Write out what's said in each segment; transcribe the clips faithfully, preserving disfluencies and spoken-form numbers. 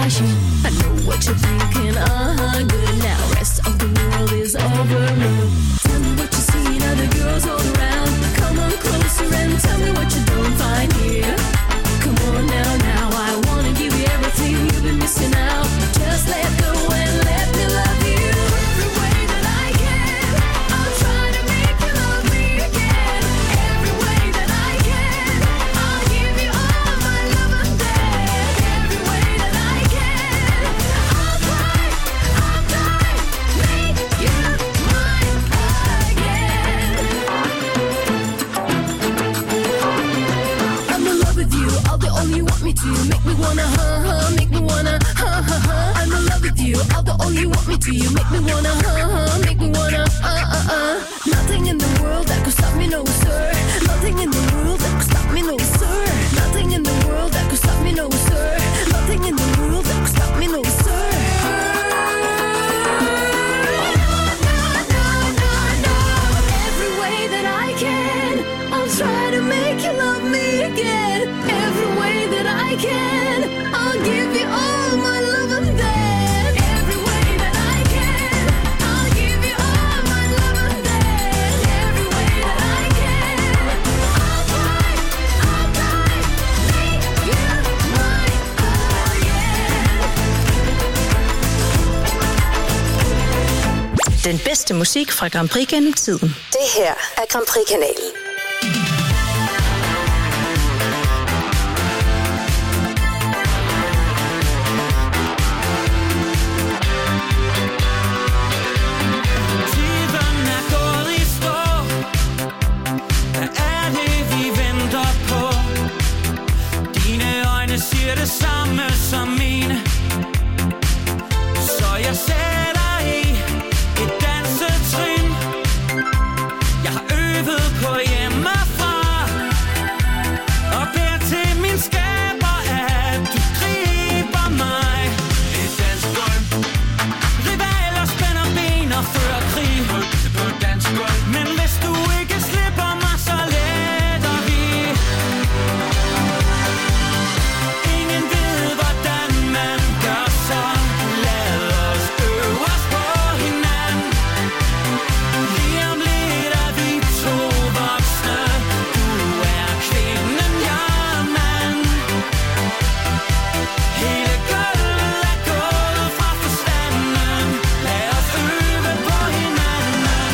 flashy. I know what you're thinking, uh-huh, good now. Rest of the world is over me. Tell me what you see in other girls all around. Come on closer and tell me what you don't find here. Come on now, now, I wanna give you everything you've been missing out. Just let go and let me love you. Every way that I can, I'll try to make you love me again. Every way that I can, I'll give you all my love and then. Every way that I can, I'll try, I'll try, make you mine again. I'm in love with you, all the all you want me to. Make me wanna, huh, huh, make me wanna, huh, huh, huh. I'm in love with you, all the all you want me to. You make me wanna, huh, huh, make me wanna, uh, uh, uh. Nothing in the world that could stop me, no sir. Nothing in the world that could stop me, no sir. Nothing in the world that could stop me, no sir. Nothing in the world that could stop me, no sir. Every way that I can, I'll try to make you love me again. Every way that I can, I'll give you all my love and then. Every way that I can, I'll give you all my love and then. Every way that I can, I'll try, I'll try, make you mine again. Den bedste musik fra Grand Prix gennem tiden. Det her er Grand Prix-kanalen. Tiden er gået i stå. Hvad er det, vi venter på? Dine øjne siger det samme som mine. Så jeg sætter i et dansetrin. Jeg har øvet på hjemmefra. Og beder til min skaber, at du griber mig. Et dansegulv. Rivaler spænder ben og fører krig på dansegulv. Men hvis du ikke slipper mig, så letter vi. Ingen ved, hvordan man gør så. Lad os øve os på hinanden. Lige om lidt er vi to voksne. Du er kvinden, jeg er mand. Hele gulvet er gået fra forstanden. Lad os øve på hinanden.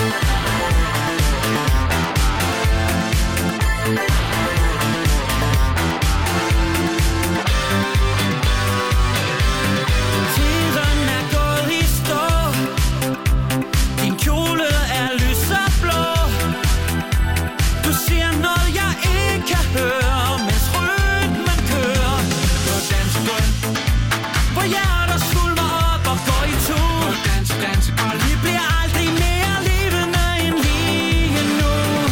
Tiden er gået i stå. Din kjole er lyseblå. Du siger noget, jeg ikke kan høre, mens rytmen kører på dansegulv. Hvor hjerter svulmer op og går i tur. På dans, dansegulv. Vi bliver aldrig mere levende end lige nu.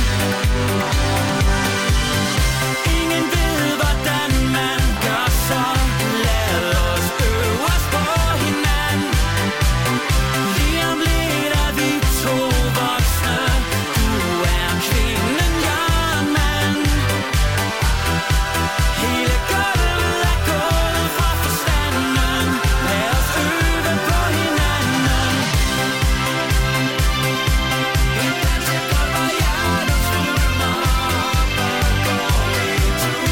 Ingen ved, hvordan man gør så. Lad os øve os på hinanden. Lige om lidt er vi to voksne. Du er kvinden, jeg er mand. Hele gulvet er gået fra forstanden. Lad os øve på hinanden. Et dansegulv, hvor hjertet svulmer op og går i tur.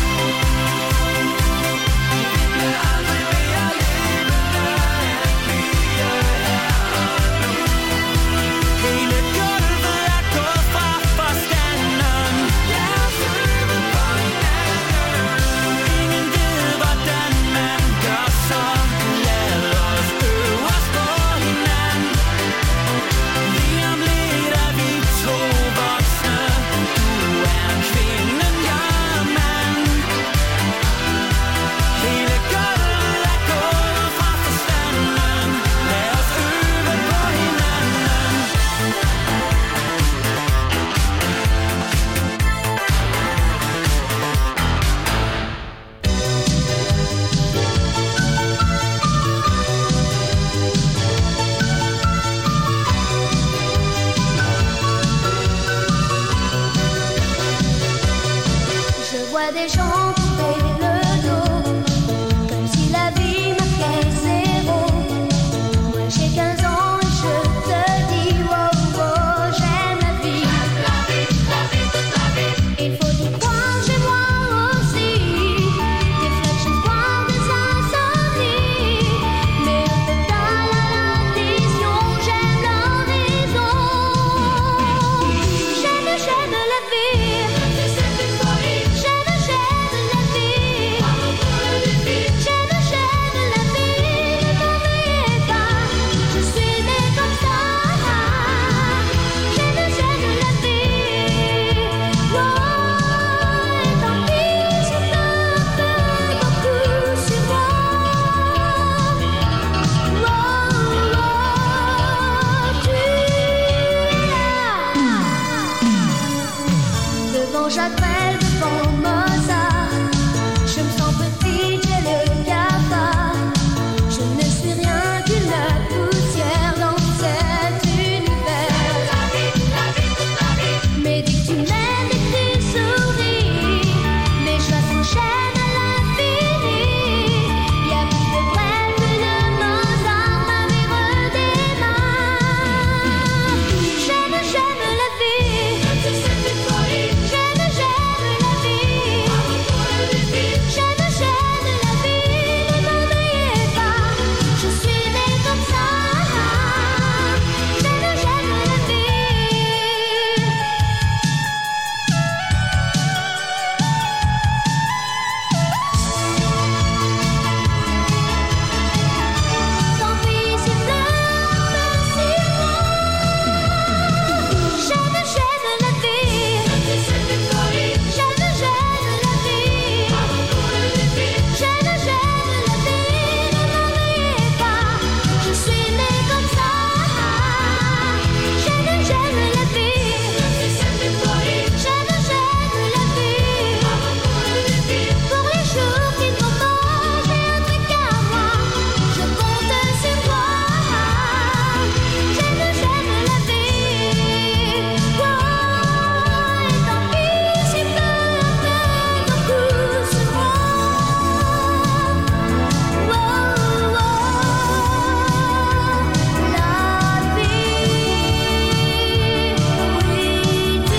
Vi bliver aldrig mere levende end vi er her nu. Hele gulvet er gået fra forstanden. Lad os øve på hinanden. Ingen ved, hvordan man gør så. Lad os øve os på hinanden. Lige om lidt er vi to voksne. Du er kvinden, jeg er mand. Hele gulvet er gået fra forstanden. Lad os øve på hinanden. Je vois des gens tourner le dos, comme si la vie marquait j'appelle devant Mozart. Je me sens petite, j'ai le cafard. Je ne suis rien qu'une poussière dans cet univers. Mais dès que tu m'aimes et que tu souris, mes choix s'enchaînent à l'infini. Y'a plus de Brel, plus de Mozart, ma vie redémarre. J'aime, j'aime la vie. J'aime, j'aime la vie. J'aime, j'aime la vie. Ne m'ennuyez pas, je suis née comme ça. J'aime, j'aime la vie. Tant pis si pleure, merci moi. J'aime, j'aime la vie. J'aime, j'aime la vie. J'aime, j'aime la vie. Ne m'ennuyez pas, je suis née comme ça. J'aime, j'aime la vie. J'aime, j'aime la vie. Pour les jours qui commencent, j'ai un truc à moi. Je compte sur toi. J'aime, j'aime la vie. Oh, et tant pis si pleure beaucoup sur moi. Oh, oh, la vie. Oui, tu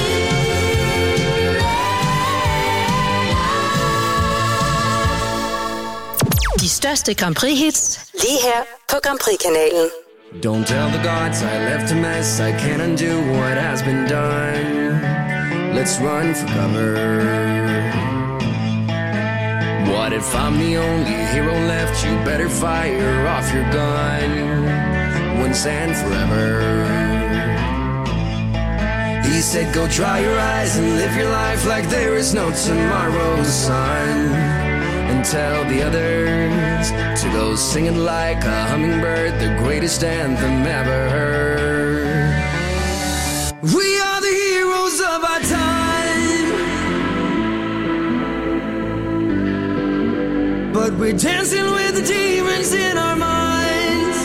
De største Grand Prix-hits Lige her på Grand Prix-kanalen. Don't tell the gods I left a mess. I can't undo what has been done. Let's run for cover. What if I'm the only hero left? You better fire off your gun once and forever. He said go dry your eyes and live your life like there is no tomorrow, son. And tell the others to go singing like a hummingbird, the greatest anthem ever heard. We are the heroes of our time, but we're dancing with the demons in our minds.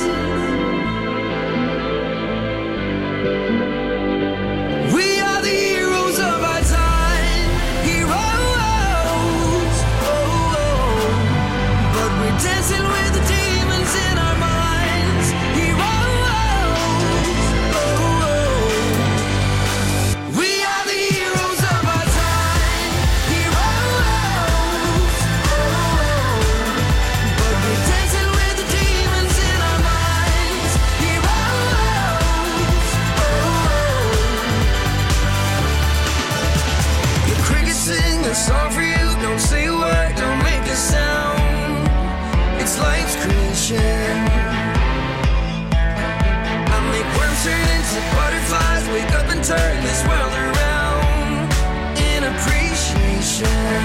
We are the heroes of our time, heroes. Oh, oh. But we're dancing with the demons in our minds, heroes. Oh, oh. We are the heroes of our time, heroes. Oh, oh. But we're dancing with the demons in our minds, heroes. Oh, oh. The crickets sing a song for you. Don't say a word, don't make a sound. It's life's creation. I make worms turn into butterflies. Wake up and turn this world around in appreciation.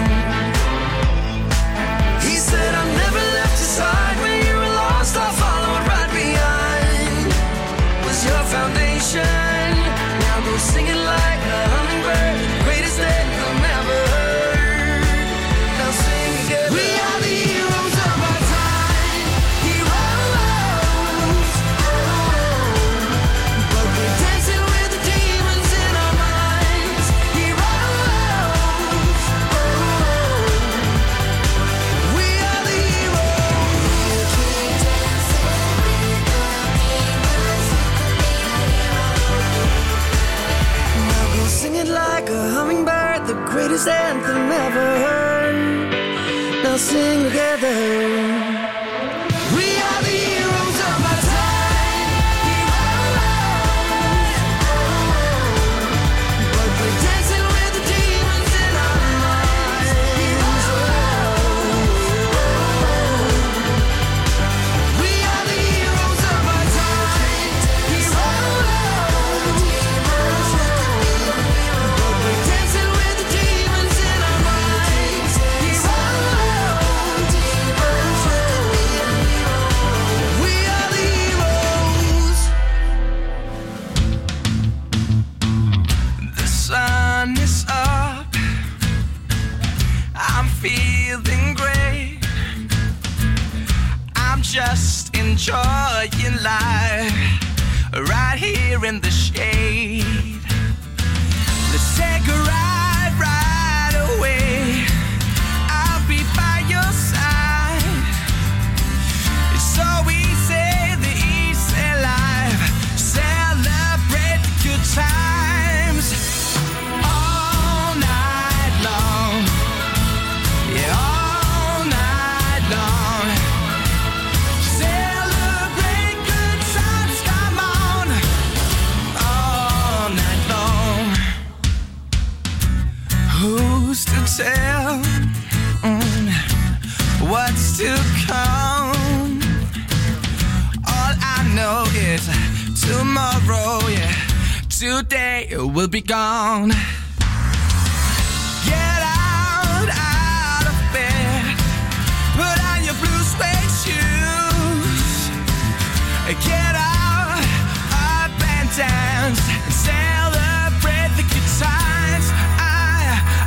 He said I've never left your side when you were lost. I'll follow it right behind. Was your foundation. Now go sing it like a hummingbird, greatest anthem ever heard. Now sing together. We are the heroes of our time, heroes. Oh, but we're dancing with the demons in our minds, heroes. Oh, we are the heroes. Now go sing it like a hummingbird, the greatest anthem ever heard. Now sing together. We are the heroes of our time, heroes. But we're dancing with the demons in our minds, heroes. We are the heroes of our time, heroes. But we're dancing with the demons in our minds, heroes. enjoying life right here in the shade. Let's take a ride right away. I'll be by your side. It's so easy, the easy life. Celebrate the good times all night long. Yeah, all night long. Celebrate good times, come on, all night long. Who's to tell mm, what's to come? All I know is tomorrow, yeah, today will be gone. Get out, out of bed, put on your blue suede shoes. Get out, up and dance, and celebrate the good times. I,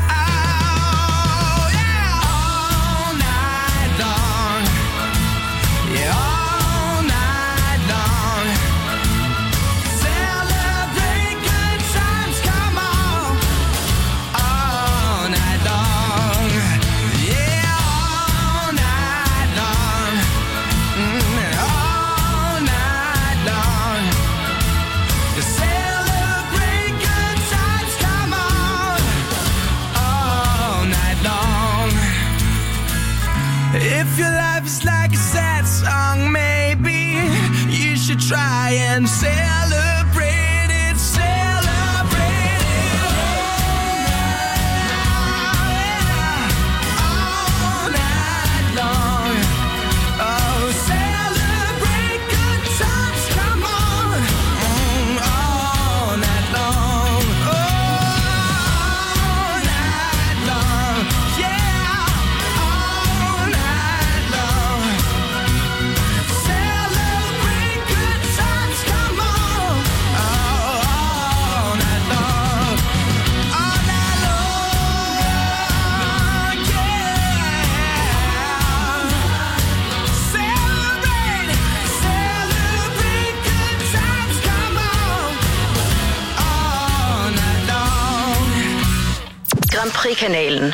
oh, yeah, all night long. Yeah, all night long. Celebrate good times, come on, all night long. Yeah, all night long. Mm, all night long. Celebrate good times, come on, all night long. If your life is like a sad song, maybe you should try and celebrate it, celebrate it. All night long. Oh, celebrate good times, come on, mm, all night long. All night long. Yeah, all night long. Celebrate good times, come on, oh, all night long. All night long, yeah. Celebrate, celebrate good times, come on, all night long. Grand Prix-kanalen.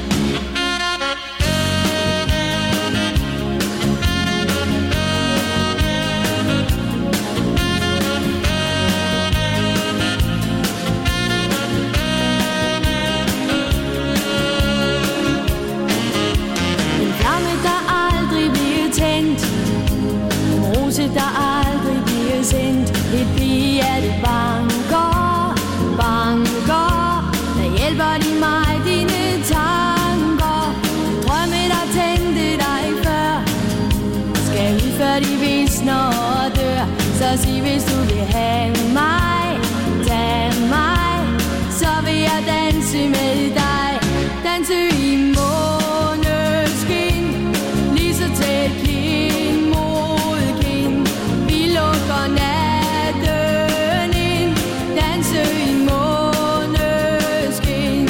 En flamme, der aldrig bliver tændt. En rose, der aldrig bliver sendt. Et pige, det banker, banker. Der hjælper de mig, dine tanker. Drømme, der tændte dig før. Skal ud før de visner og dør. Så sig, hvis du vil have mig, tag mig. Så vil jeg danse med dig. Danse i måneskin. Lige så tæt kind mod kind. Vi lukker natten ind. Danse i måneskin.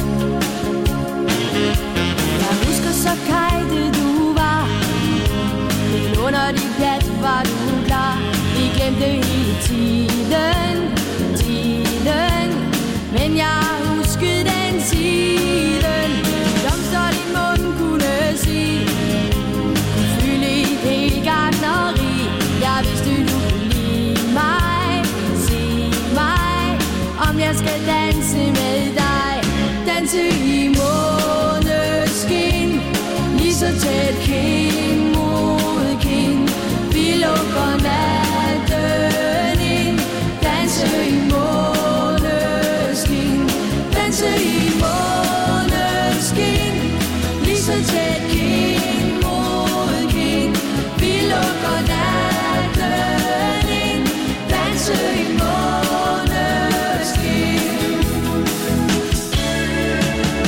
Jeg husker så kajtet du var. Helt under dit plat var du klar. Vi glemte hele tiden, tiden. Men jeg husker den siden. Blomster din mund kunne sige. Kunne fylde et helt gartneri. Jeg vidste du kunne lide mig. Sig mig, om jeg skal danse med dig. Danse i måneskin. Lige så tæt kind mod kind. Vi lukker natten ind. Danse i måneskin. Danse i måneskin. Lige så tæt kind mod kind. Vi lukker natten ind. Danse i måneskin.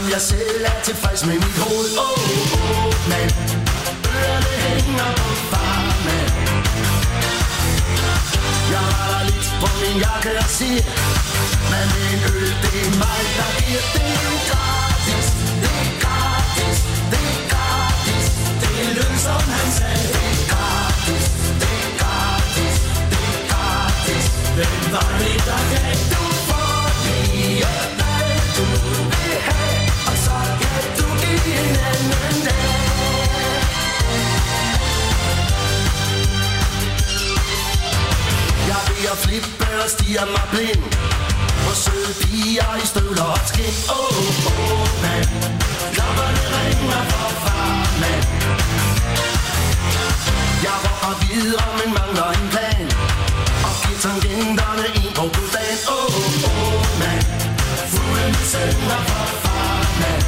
jeg selv er tilfreds med mit hoved. Åh, oh, oh, men ørerne hænger på farmand. Jeg retter lidt på min jakke og siger, men en øl, det er mig, der giver. Det er jo gratis, det er gratis, det er gratis. Det er løn, som han sagde. Det er gratis, det er gratis, det er gratis. Hvem var det, der gav? Du får lige, hvad du vil have, og så kan du give en anden dag. Jeg vil at flippe og stiger mig blind på søde piger i støvler og skin. Åh, oh, åh, oh, mand, klokkerne ringer for far, mand. Jeg rocker videre, men mangler en plan, og giver tangenterne en på goddagen. Åh, oh, åh, oh, mand, fuglene synger for far, mand.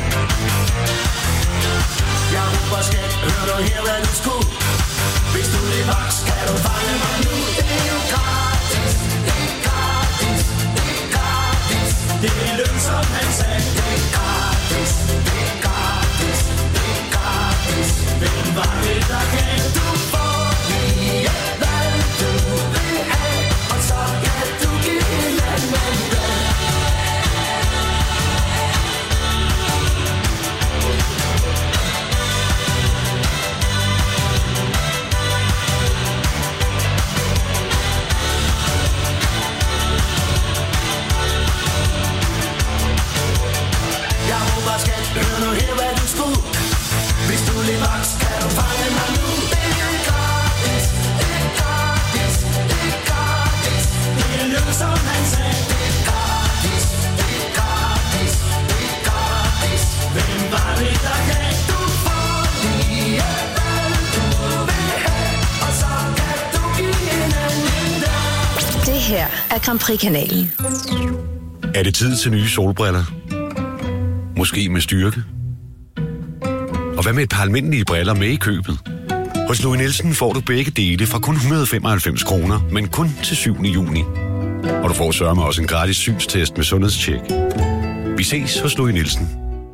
Jeg råber skat, hør du her, hvad du skulle. Hvis du er vaks, kan du fange mig nu. Det er jo gratis, det er gratis, det er gratis. Det er løn, som han sagde. Det er gratis, det er gratis, det er gratis. Hvem var det, der gav? Du får lige, hvad du vil have, og så kan du give en anden dag. Hør nu her, hvad du skulle. Hvis du lige vaks, kan du fange mig nu. Det er gratis, det er gratis, det er gratis. Det er løn, som han sagde. Det er gratis, det er gratis, det er gratis. Hvem var det, der gav? Du får lige, hvad du vil have, og så kan du give en anden dag. Det her er Grand Prix-kanalen. Er det tid til nye solbriller? Måske med styrke? Og hvad med et par almindelige briller med i købet? Hos Louis Nielsen får du begge dele fra kun et hundrede og femoghalvfems kroner, men kun til syvende juni. Og du får sørme også en gratis synstest med sundhedstjek. Vi ses hos Louis Nielsen.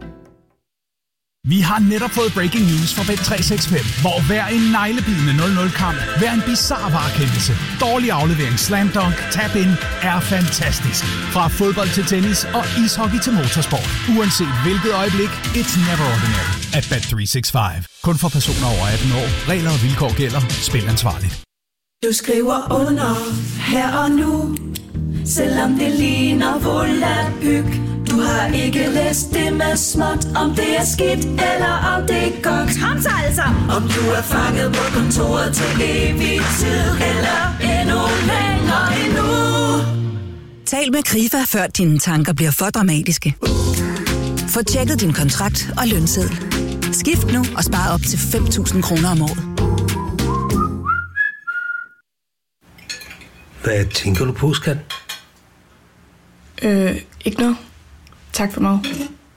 Vi har netop fået breaking news fra Bet tre seks fem, hvor hver en neglebidende nul nul-kamp, hver en bizarre varekendelse, dårlig aflevering, slam dunk, tap-in er fantastisk. Fra fodbold til tennis og ishockey til motorsport. Uanset hvilket øjeblik, it's never ordinary at Bet tre seks fem. Kun for personer over atten år. Regler og vilkår gælder. Spil ansvarligt. Du skriver under her og nu, selvom det ligner volapyk. Du har ikke læst det med småt, om det er skidt eller om det er godt. Kom så altså! Om du er fanget på kontoret til evig tid, eller endnu længere endnu. Tal med Krifa, før dine tanker bliver for dramatiske. Få tjekket din kontrakt og lønseddel. Skift nu og spar op til fem tusind kroner om året. Hvad tænker du på, skat? Øh, ikke noget. Tak for mig.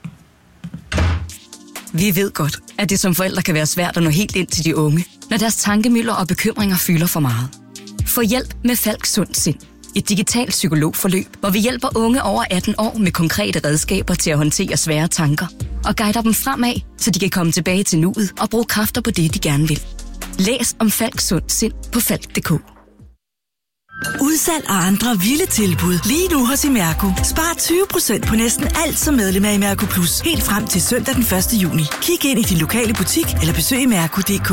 Vi ved godt, at det som forældre kan være svært at nå helt ind til de unge, når deres tankemylder og bekymringer fylder for meget. Få hjælp med Falk Sund Sind. Et digitalt psykologforløb, hvor vi hjælper unge over atten år med konkrete redskaber til at håndtere svære tanker og guider dem fremad, så de kan komme tilbage til nuet og bruge kræfter på det, de gerne vil. Læs om Falk Sund Sind på falk punktum d k. Udsalg og andre vilde tilbud lige nu hos Imerco. Spar tyve procent på næsten alt som medlem af Imerco Plus. Helt frem til søndag den første juni. Kig ind i din lokale butik eller besøg imerco punktum d k.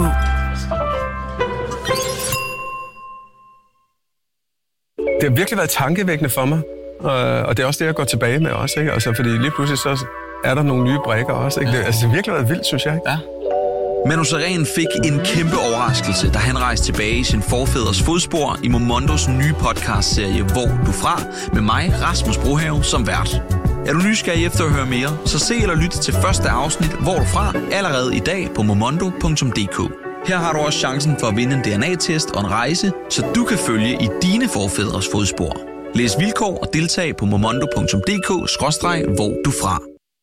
Det har virkelig været tankevækkende for mig. Og det er også det, jeg går tilbage med også. Ikke? Altså, fordi lige pludselig så er der nogle nye brækker også. Ikke? Det, altså, det har virkelig været vildt, synes jeg. Ikke? Ja. Manu Sareen fik en kæmpe overraskelse, da han rejste tilbage i sin forfædres fodspor i Momondos nye podcastserie Hvor du fra, med mig, Rasmus Brohave, som vært. Er du nysgerrig efter at høre mere, så se eller lyt til første afsnit Hvor du fra allerede i dag på momondo punktum d k. Her har du også chancen for at vinde en D N A-test og en rejse, så du kan følge i dine forfædres fodspor. Læs vilkår og deltag på momondo punktum d k skråstreg hvor du fra.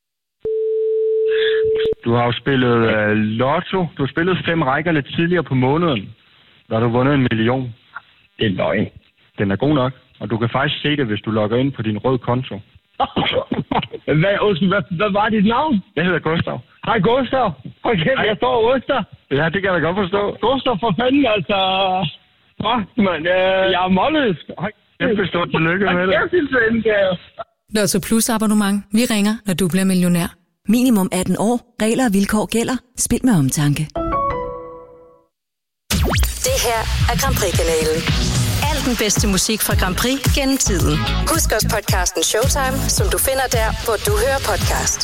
Du har jo spillet uh, lotto. Du har spillet fem rækker lidt tidligere på måneden. Der har du vundet en million. Det er løgn. Den er god nok. Og du kan faktisk se det, hvis du logger ind på din rød konto. Hvad, undskyld, hvad, hvad var dit navn? Jeg hedder Gustav. Hej Gustav. Okay, jeg står og ryster. Ja, det kan jeg da godt forstå. Gustav, for fanden, altså. Fuck, mand. Øh, jeg er målløs. Kæmpe stort tillykke med det. Lotto Plus abonnement. Vi ringer, når du bliver millionær. Minimum atten år. Regler og vilkår gælder. Spil med omtanke. Det her er Grand Prix-kanalen. Al den bedste musik fra Grand Prix gennem tiden. Husk også podcasten Showtime, som du finder der, hvor du hører podcast.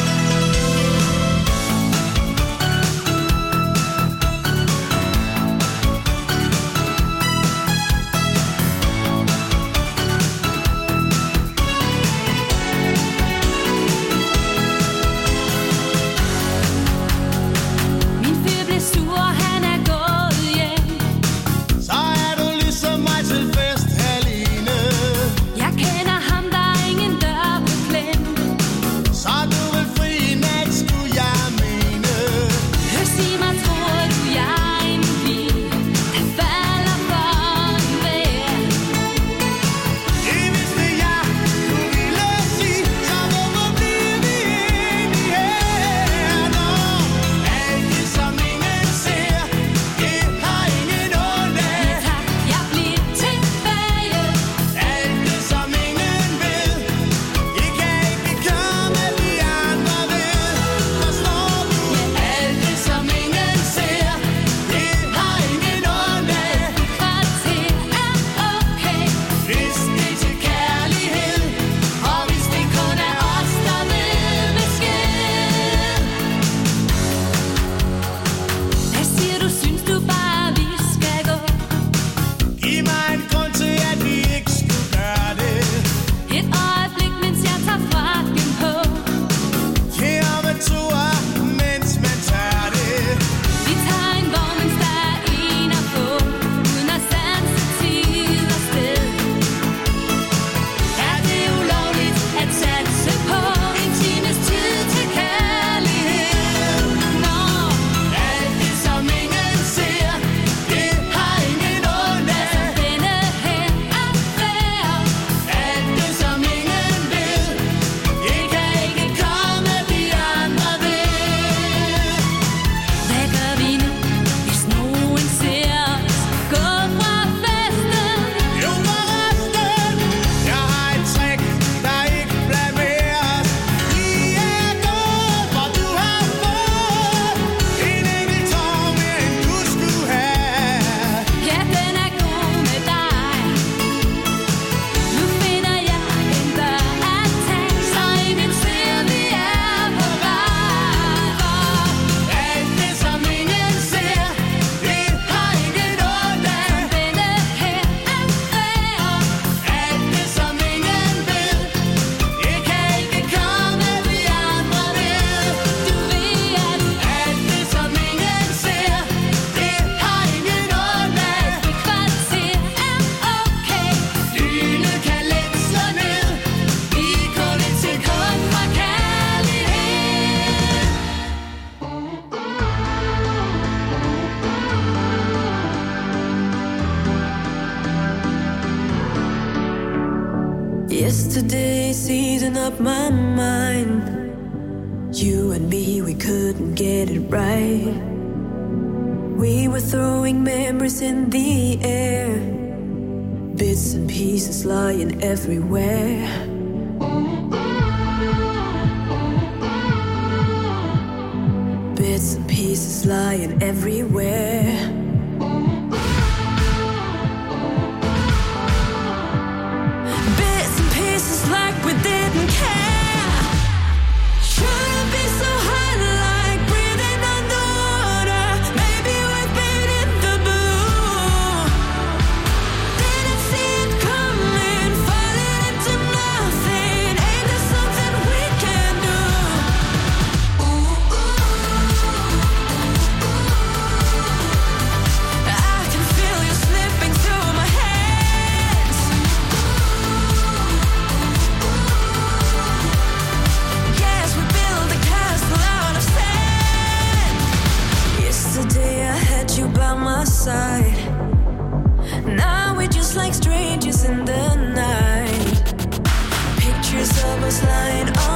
Yesterday's eating up my mind. You and me, we couldn't get it right. We were throwing memories in the air, bits and pieces lying everywhere. Bits and pieces lying everywhere. Like we didn't care. Shouldn't be so hard, like breathing underwater. Maybe we've been in the blue. Didn't see it coming, falling into nothing. Ain't there something we can do? Ooh, ooh. I can feel you slipping through my hands. Yesterday I had you by my side. Now we're just like strangers in the night. Pictures of us lying on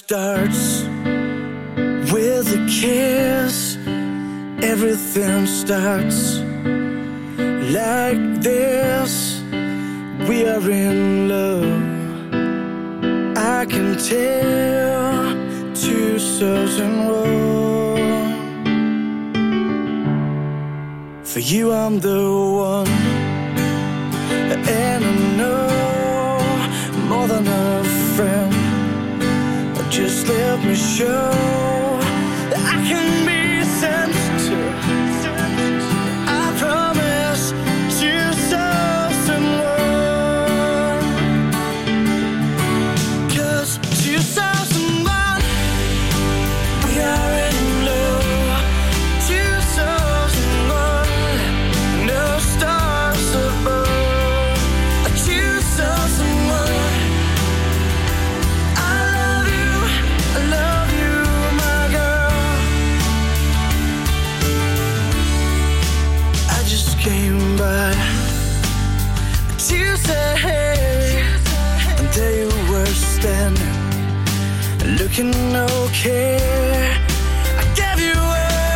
starts with a kiss. Everything starts like this. We are in love. I can tell two souls in one. For you I'm the one, and I know more than a friend. Just let me show that I can be sensitive. I promise two souls in one. 'Cause two souls in one, we are in love. Two souls in one, no stars above. Two souls in one. Came by Tuesday, and there you were standing, looking okay. I gave you a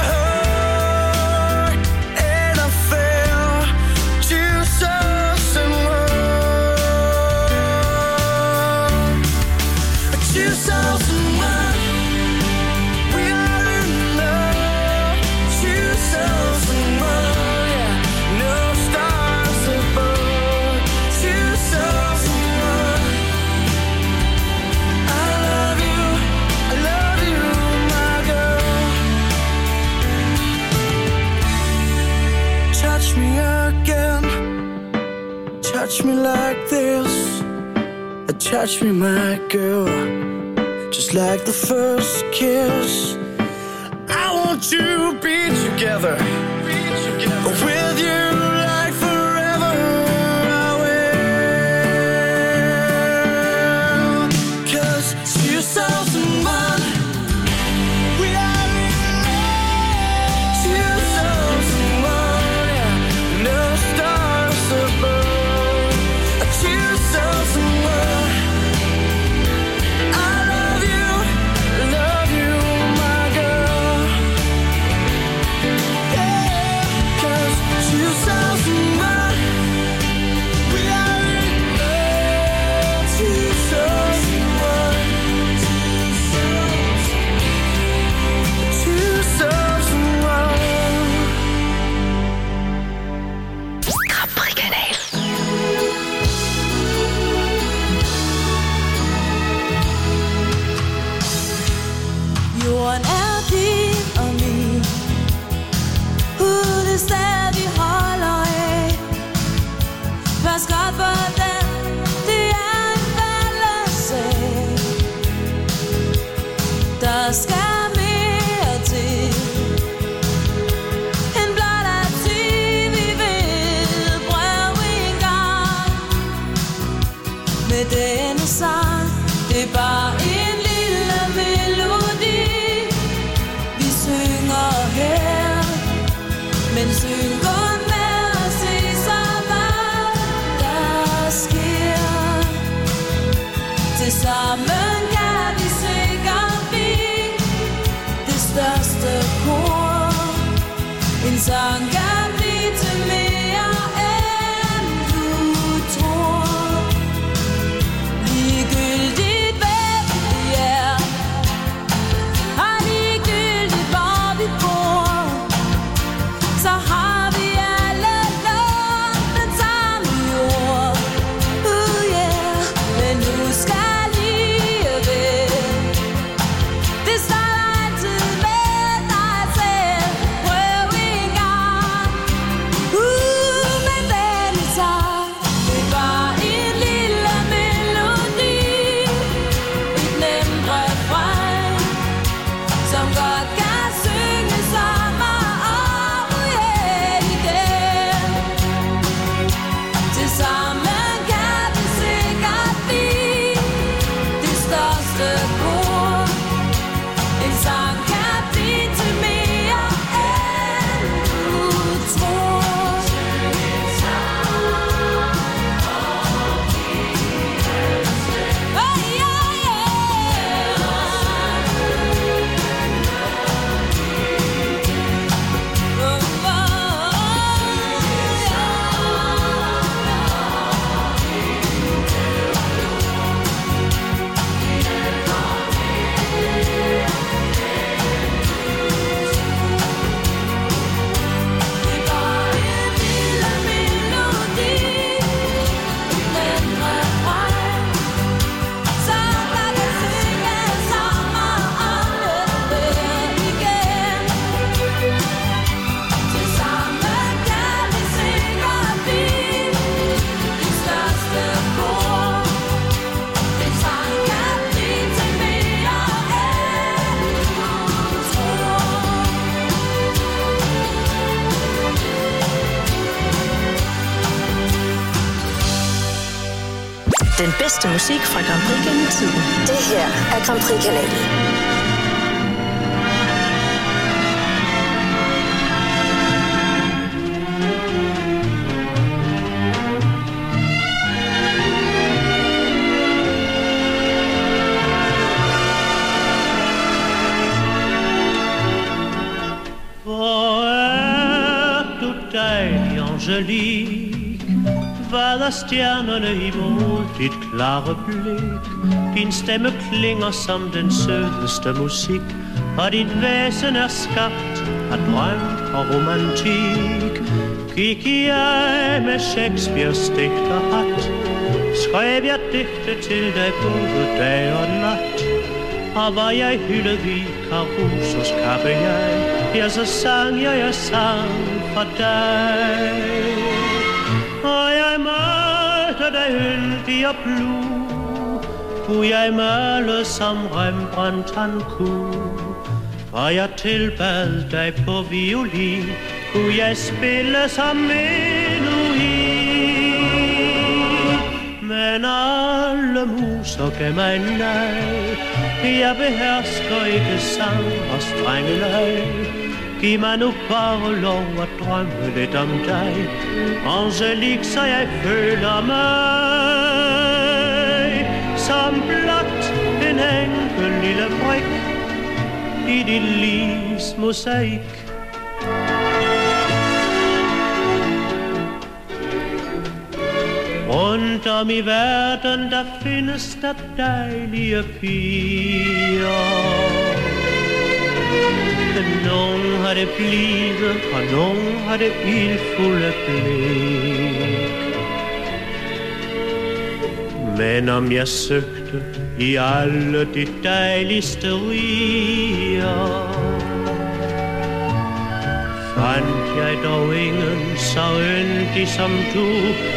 hug, and I felt two souls in one. Two souls in one. We are in love. Two souls in one. Touch me like this, touch me, my girl, just like the first kiss. I want to be together, with you like forever. I will, 'cause two souls in one. We are in love. Two souls in one, yeah. No stars above. Two souls in one. I love you, love you, my girl. Yeah, 'cause two Den bedste musik fra Grand Prix gennem tiden. Det her er Grand Prix-kanalen. Hvad er stjernerne imod dit klare blik? Din stemme klinger som den sødeste musik, og dit væsen er skabt af drøm og romantik. Gik jeg med Shakespeares digterhat, skrev jeg digte til dig både dag og nat. Og var jeg hyldet i Carusos kappe jeg, ja, så sang jeg, jeg sang for dig. Og jeg malte dig yndig og blue, kunne jeg male som Rembrandt han kunne. Og jeg tilbad dig på violin, kunne jeg spille som menuhin. Men alle muser gav mig nej, jeg behersker ikke sang og strenge leg. Giv mig nu bare lov at drømme lidt om dig, Angelique, så jeg føler mig som blot en enkel lille brik i dit livs mosaik. Rundt om i verden, der findes der dejlige piger. Nogen har det blide, og nogen har det ildfulde blik. Men om jeg søgte i alle de dejligste riger, fandt jeg dog ingen så yndig som du.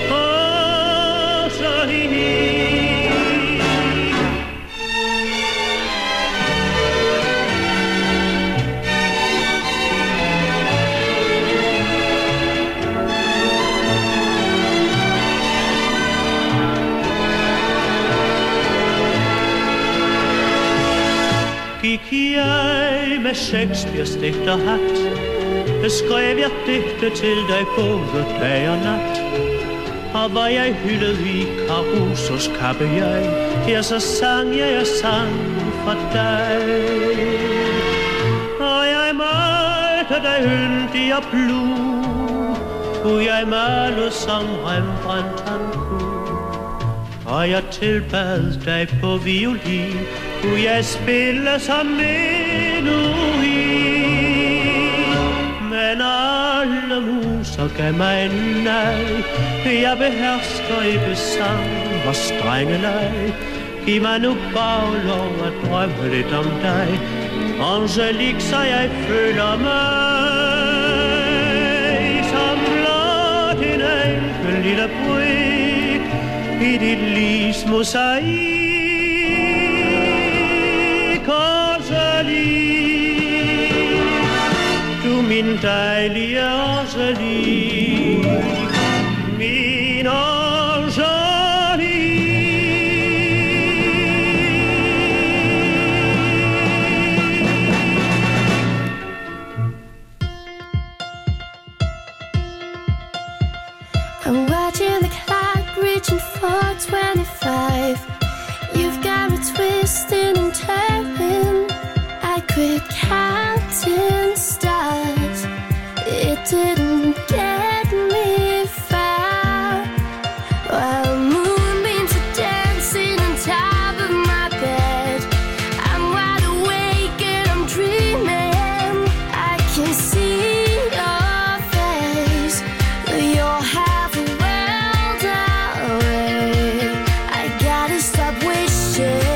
Gik jeg med Shakespeares digterhat, skrev jeg digte til dig både dag og nat. Og var jeg hyldet i Carusos kappe jeg, ja, så sang jeg, jeg sang for dig. Og jeg malte dig yndig og blue, kunne jeg male som Rembrandt han kunne. Og jeg tilbad dig på violin, kunne jeg spille som menuhin. Men alle muser gav mig nej, jeg behersker ikke sang og strenge leg. Giv mig nu bare lov at drømme lidt om dig, Angelique, så jeg føler mig som blot en enkel lille brik i dit livs mosaik. Du min dejlige Angelique, min Angelique. I'm watching the clock reaching for twenty-five. You've got me twisting and turning. I quit counting stars. It didn't get me far. While moonbeams are dancing on top of my bed, I'm wide awake and I'm dreaming. I can see your face, but you're half a world away. I gotta stop wishing.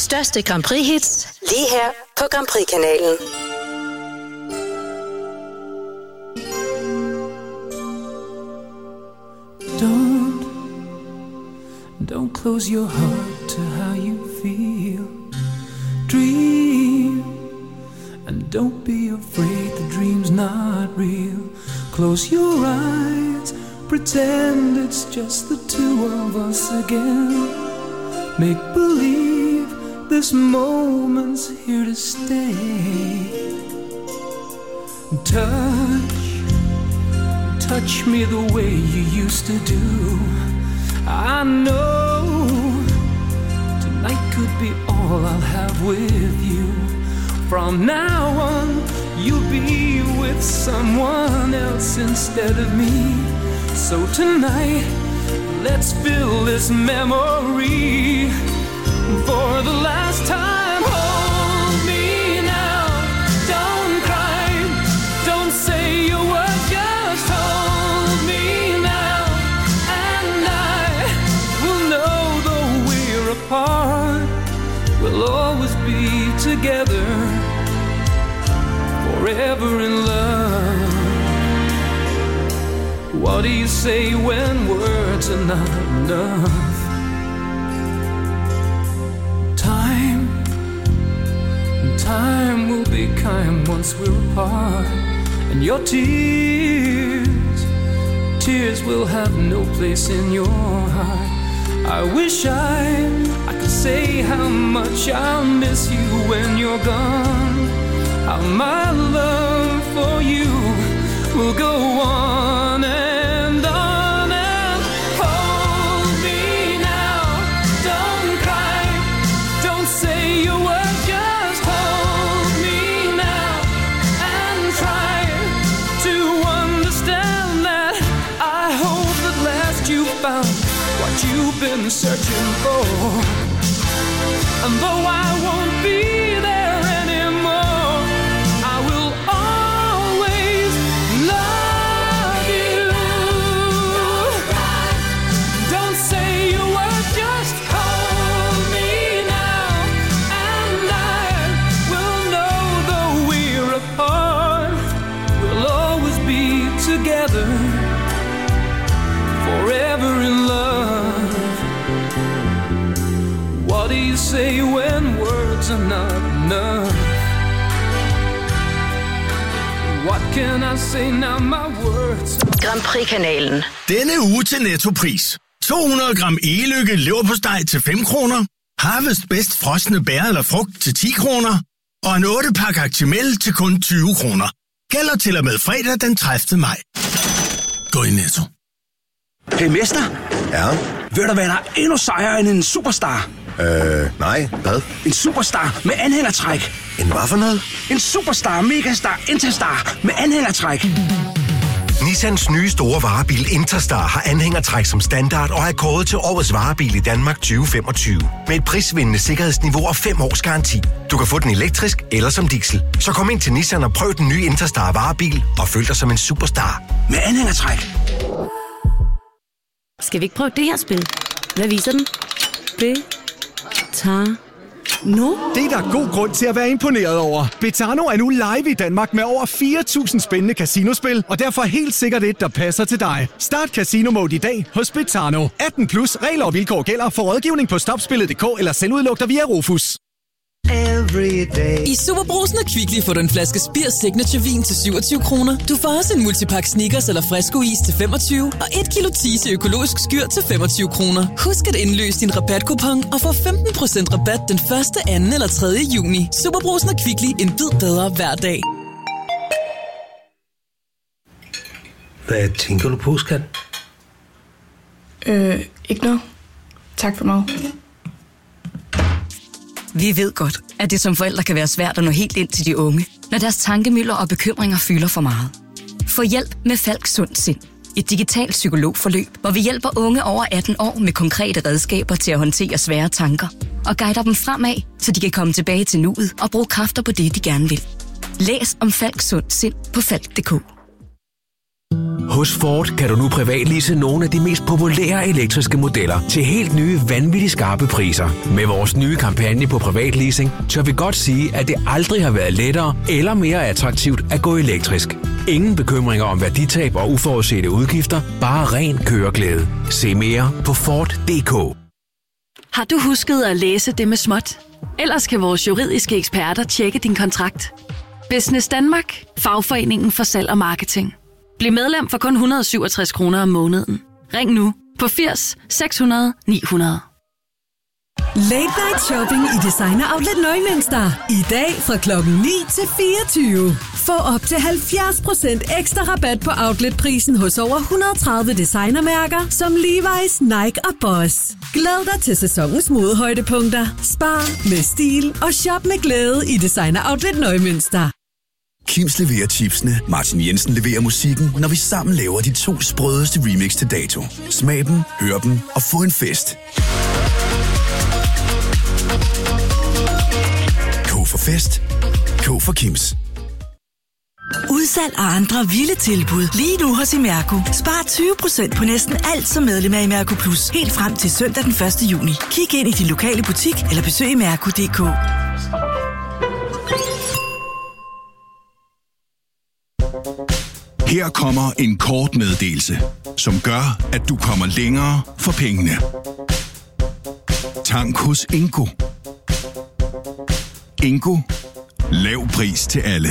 største Grand Prix-hits, lige her på Grand Prix-kanalen. Don't, don't close your heart to how you feel. Dream, and don't be afraid the dream's not real. Close your eyes, pretend it's just the two of us again. Make believe this moment's here to stay. Touch, touch me the way you used to do. I know tonight could be all I'll have with you. From now on, you'll be with someone else instead of me. So tonight, let's fill this memory for the last time. Hold me now, don't cry, don't say your word, just hold me now. And I will know though we're apart, we'll always be together, forever in love. What do you say when words are not enough? Time, time will be kind once we're apart. And your tears, tears will have no place in your heart. I wish I, I could say how much I'll miss you when you're gone. How my love for you will go on and on and hold me now. Don't cry, don't say your word, just hold me now and try to understand that I hope at last you found what you've been searching for. And though I won't be there anymore, I will always love you. Don't say a word, just hold me now. And I will know though we're apart, we'll always be together, forever in love. What do you say when words are not enough? What can I say now, my words? Grand Prix-kanalen. Denne uge til Nettopris. to hundrede gram e-lykke leverpostej til fem kroner. Harvest Best frosne bær eller frugt til ti kroner. Og en otte pakke Actimel til kun tyve kroner. Gælder til og med fredag den tredivte maj. Gå i Netto. Hey mester. Ja? Ved du hvad der er endnu sejere end en superstar? Øh, nej. Hvad? En superstar med anhængertræk. En hvad for noget? En superstar, megastar, interstar med anhængertræk. Nissans nye store varebil Interstar har anhængertræk som standard og er kåret til årets varebil i Danmark tyve femogtyve. Med et prisvindende sikkerhedsniveau og fem års garanti. Du kan få den elektrisk eller som diesel. Så kom ind til Nissan og prøv den nye Interstar varebil og føl dig som en superstar. Med anhængertræk. Skal vi ikke prøve det her spil? Hvad viser den? Betano. Det er der god grund til at være imponeret over. Betano er nu live i Danmark med over fire tusind spændende casinospil, og derfor helt sikkert et, der passer til dig. Start Casino Mode i dag hos Betano. atten plus, regler og vilkår gælder. For rådgivning på stopspillet punktum d k eller selvudlugter via Rufus. I Superbrugsen og Kvickly får du en flaske Spir Signature vin til syvogtyve kroner. Du får også en multipack Snickers eller Fresco is til femogtyve og et kilo Tise økologisk skyr til femogtyve kroner. Husk at indløse din rabatkupon og få femten procent rabat den første, anden eller tredje juni. Superbrugsen og Kvickly, en bid bedre hver dag. Hvad tænker du på, skat? Øh, ikke noget. Tak for mig. Vi ved godt, at det som forældre kan være svært at nå helt ind til de unge, når deres tankemylder og bekymringer fylder for meget. Få hjælp med Falk Sund Sind. Et digitalt psykologforløb, hvor vi hjælper unge over atten år med konkrete redskaber til at håndtere svære tanker og guider dem fremad, så de kan komme tilbage til nuet og bruge kræfter på det, de gerne vil. Læs om Falk Sund Sind på falk punktum d k. Hos Ford kan du nu privatlease nogle af de mest populære elektriske modeller til helt nye, vanvittigt skarpe priser. Med vores nye kampagne på privatleasing, tør vi godt sige, at det aldrig har været lettere eller mere attraktivt at gå elektrisk. Ingen bekymringer om værditab og uforudsete udgifter, bare ren køreglæde. Se mere på Ford punktum d k. Har du husket at læse det med småt? Ellers kan vores juridiske eksperter tjekke din kontrakt. Business Danmark, fagforeningen for salg og marketing. Bliv medlem for kun et hundrede og syvogtres kroner om måneden. Ring nu på firs seks hundrede ni hundrede. Late Night Shopping i Designer Outlet Neumünster. I dag fra klokken ni til fireogtyve. Få op til halvfjerds procent ekstra rabat på outletprisen hos over et hundrede og tredive designermærker som Levi's, Nike og Boss. Glæd dig til sæsonens modehøjdepunkter. Spar med stil og shop med glæde i Designer Outlet Neumünster. Kims leverer chipsene, Martin Jensen leverer musikken, når vi sammen laver de to sprødeste remix til dato. Smag dem, hør dem og få en fest. K for fest. K for Kims. Udsalg og andre vilde tilbud lige nu hos Imerco. Spar tyve procent på næsten alt som medlem af Imerco Plus. Helt frem til søndag den første juni. Kig ind i din lokale butik eller besøg imerco punktum d k. Her kommer en kort meddelelse, som gør, at du kommer længere for pengene. Tank hos Ingo. Ingo. Lav pris til alle.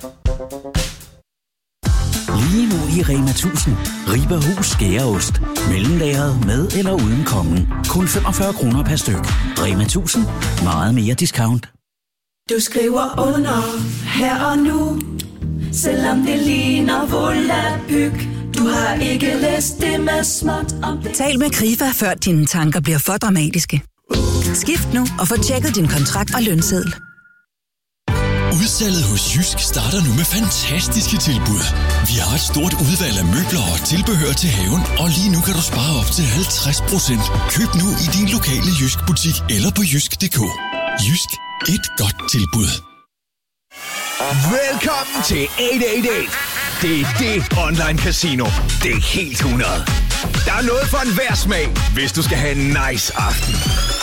Lige nu i Rema tusind. Riber Hus skæreost. Mellemlagret med eller uden kongen. Kun femogfyrre kroner per styk. Rema tusind. Meget mere discount. Du skriver under her og nu, selvom det ligner volapyk. Du har ikke læst det med småt om det. Tal med Krifa, før dine tanker bliver for dramatiske. Skift nu og få tjekket din kontrakt og lønseddel. Udsalget hos Jysk starter nu med fantastiske tilbud. Vi har et stort udvalg af møbler og tilbehør til haven, og lige nu kan du spare op til halvtreds procent. Køb nu i din lokale Jysk butik eller på jysk punktum d k. Jysk. Et godt tilbud. Velkommen til otte otte otte. Det er det online casino. Det er helt hundrede. Der er noget for enhver smag, hvis du skal have en nice aften.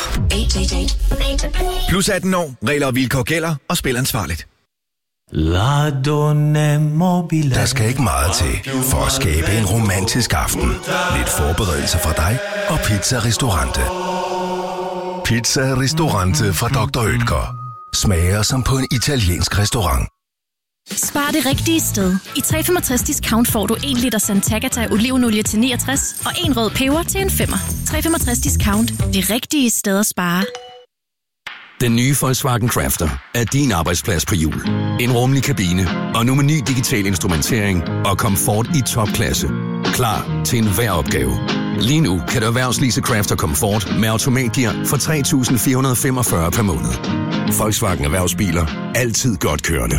Plus atten år. Regler og vilkår gælder, og spil ansvarligt. Der skal ikke meget til for at skabe en romantisk aften. Lidt forberedelse fra dig og Pizza Ristorante. Pizza Ristorante fra doktor Oetker. Smager som på en italiensk restaurant. Spar det rigtige sted. I tre komma femogtres discount får du en liter Sant'Agata olivenolie til niogtres og en rød peber til en femmer. tre komma femogtres discount. Det rigtige sted at spare. Den nye Volkswagen Crafter er din arbejdsplads på hjul. En rummelig kabine, og nu med ny digital instrumentering og komfort i topklasse. Klar til enhver opgave. Lige nu kan du erhvervslease Crafter Comfort med automatgear for tre tusind fire hundrede femogfyrre per måned. Volkswagen Erhvervsbiler. Altid godt kørende.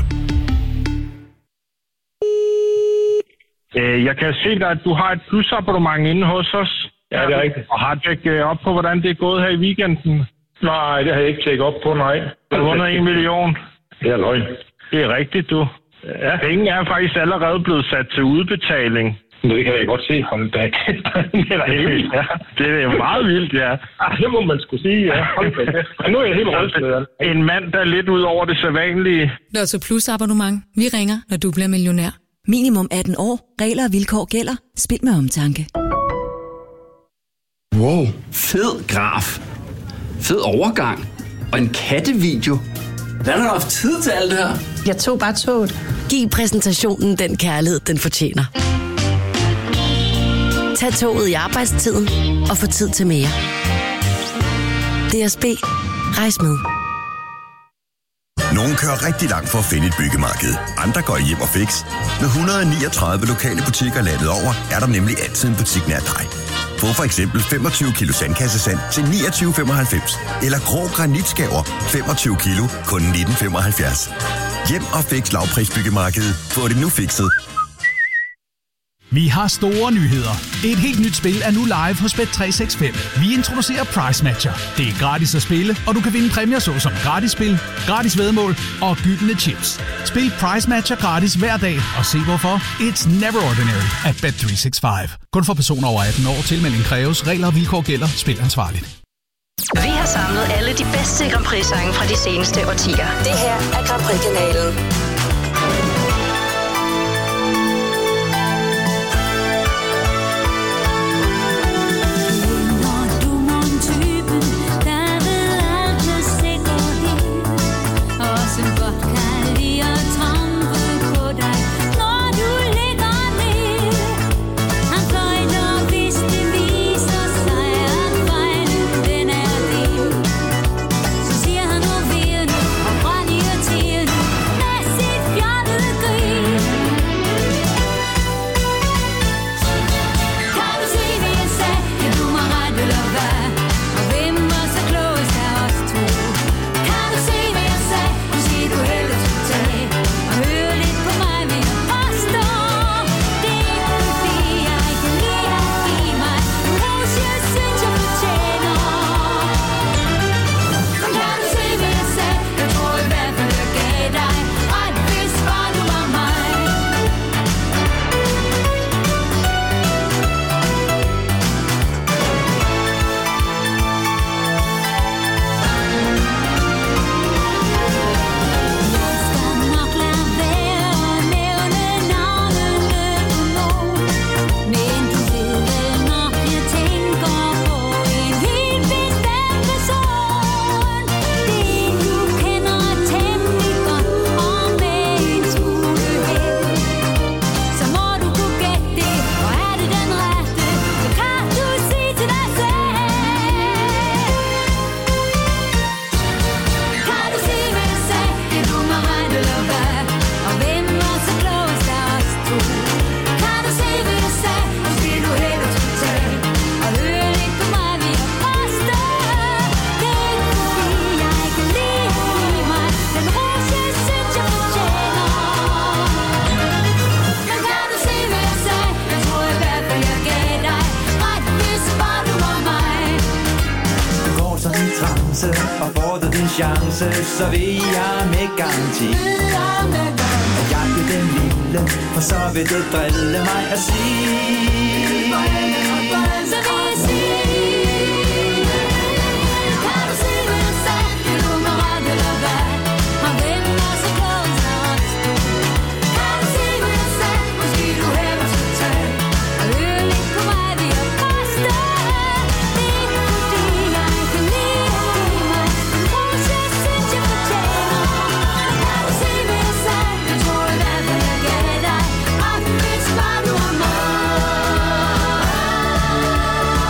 Jeg kan se dig, at du har et plusabonnement inde hos os. Ja, det er rigtigt. Og har tjekket op på, hvordan det er gået her i weekenden? Nej, det har jeg ikke tjekket op på, nej. Du har vundet en million. Det er løgn. Det er rigtigt, du. Ja. Penge er faktisk allerede blevet sat til udbetaling. Det kan jeg godt se. Hold da. Det er da helt vildt, ja. Det er meget vildt, ja. Ah, det må man sgu sige, ja. Hold da. Nu er jeg helt rystet, ja. En mand, der er lidt ud over det sædvanlige. Lotto Plus abonnement. Vi ringer, når du bliver millionær. Minimum atten år. Regler og vilkår gælder. Spil med omtanke. Wow, fed graf. Fed overgang. Og en kattevideo. Hvordan har du haft tid til alt det her? Jeg tog bare toget. Giv præsentationen den kærlighed, den fortjener. Tag toget i arbejdstiden og få tid til mere. D S B. Rejs med. Nogle kører rigtig langt for at finde et byggemarked. Andre går hjem og fix. Med et hundrede og niogtredive lokale butikker landet over, er der nemlig altid en butik nær dig. Få for eksempel femogtyve kilo sandkassesand til niogtyve femoghalvfems. Eller grå granitskæver femogtyve kilo, kun nitten femoghalvfjerds. Hjem og fix lavprisbyggemarkedet. Få det nu fikset. Vi har store nyheder. Et helt nyt spil er nu live hos Bet tre seks fem. Vi introducerer Price Matcher. Det er gratis at spille, og du kan vinde præmier såsom gratis spil, gratis væddemål og gyldne chips. Spil Price Matcher gratis hver dag, og se hvorfor. It's never ordinary at Bet tre seks fem. Kun for personer over atten år. Tilmelding kræves. Regler og vilkår gælder. Spil ansvarligt. Vi har samlet alle de bedste Grand Prix-sange fra de seneste årtier. Det her er Grand Prix-kanalen. Så vil jeg med garanti at jagte den lille, for så vil det drille mig at sige. Så vil jeg sige, kan du se, hvad jeg sagde? Kan du mig ret eller hvad? Og hvem er så glad for os to? Kan du se, hvad jeg sagde? Måske du heller skal tage og høre lidt på mig, vi er faste. Det er ikke fordi jeg kan lide at give mig en rose, jeg synes jeg fortjener. Kan du se, hvad jeg sagde? Jeg tror i hvert fald jeg gav dig, og hvis bare du er mig.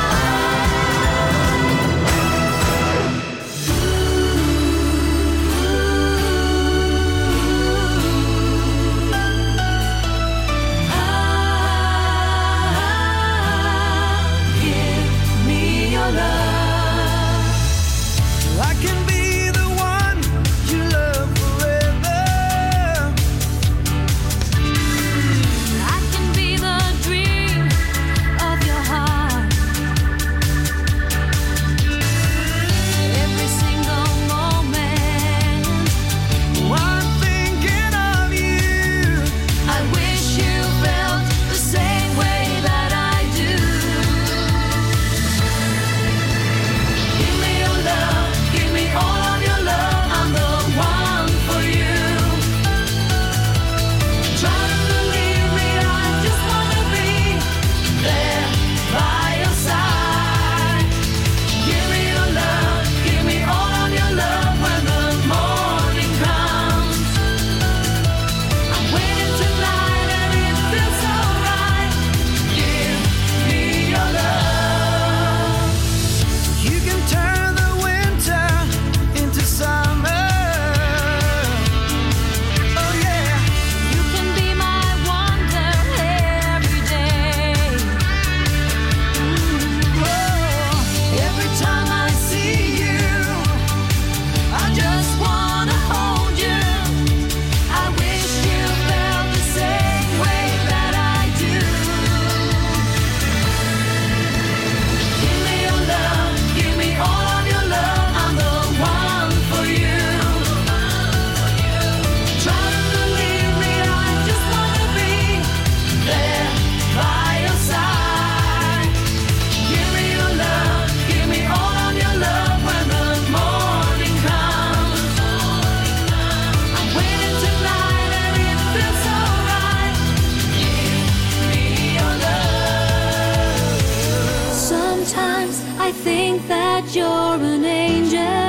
that you're an angel,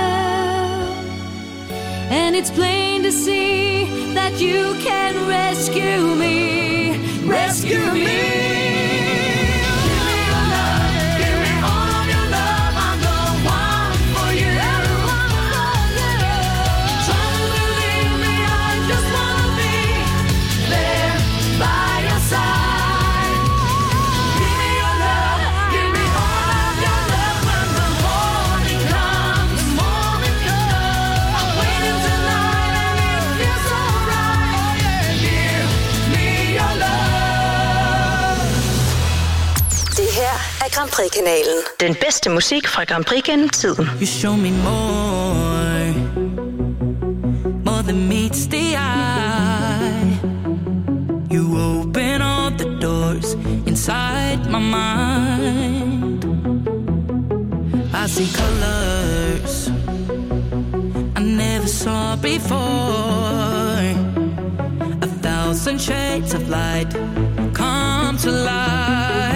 and it's plain to see that you can rescue me, rescue me. Grand Prix-kanalen. Den bedste musik fra Grand Prix gennem tiden. You show me more, more than meets the eye. You open all the doors inside my mind. I see colors I never saw before. A thousand shades of light come to life.